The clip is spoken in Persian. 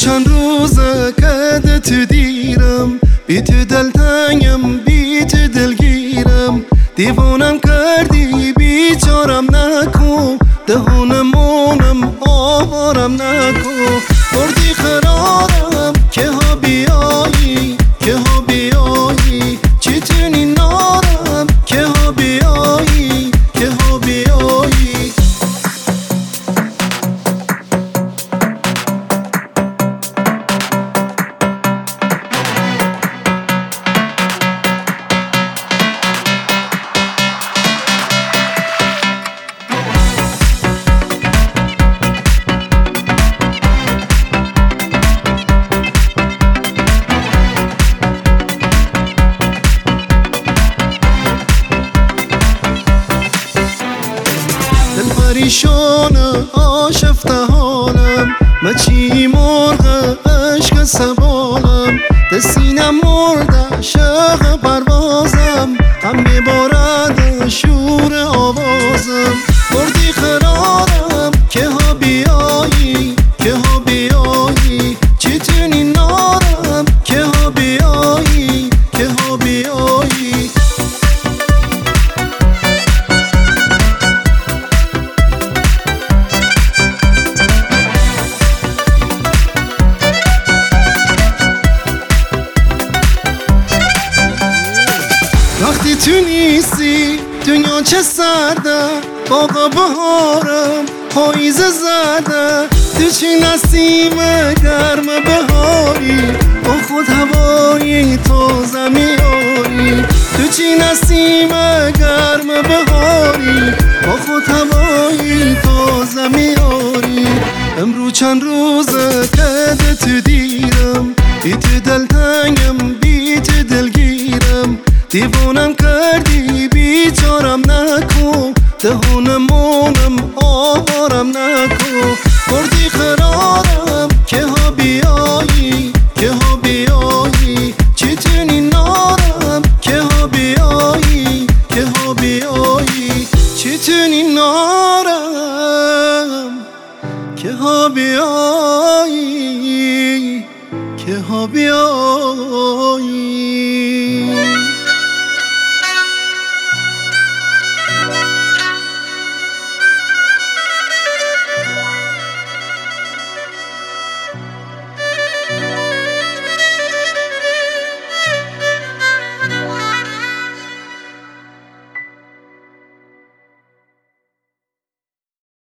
چند روزه که تو دیرم، بی تو دلتنگم، بی تو دلگیرم. دیوانم کردی بیچارم نکن، دهانمونم آوارم نکن. بردی قرارم که ها بیایی، که ها بیایی. چتونی نارم که ها بیایی، که ها بیایی. پریشانه آشفته حالم، مچی مرغ عشق سبالم. دستینم مرده شق پروازم، هم میبارد شور آوازم. بردی قرارم که ها بیایی، که ها بیایی. چتونی نارم که ها بیایی، که ها بیایی. وقتی تو نیستی دنیا چه سرده، باغ بهارم پاییز زرده. تو چی نسیم گرم بهاری، با خود هوایی تازه میاری. تو چی نسیم گرم بهاری، با خود هوایی تازه میاری. امرو چند روزه که تو دیرم، بی تو دلتنگم، بی تو دلگیرم. دیوانم کردی بیچارم نکن، دهانمونم آوارم نکن. بردی قرارم که ها بیایی، که ها بیایی. چتونی نارم که ها بیایی، که ها بیایی. چتونی نارم که ها بیایی، که ها بیایی.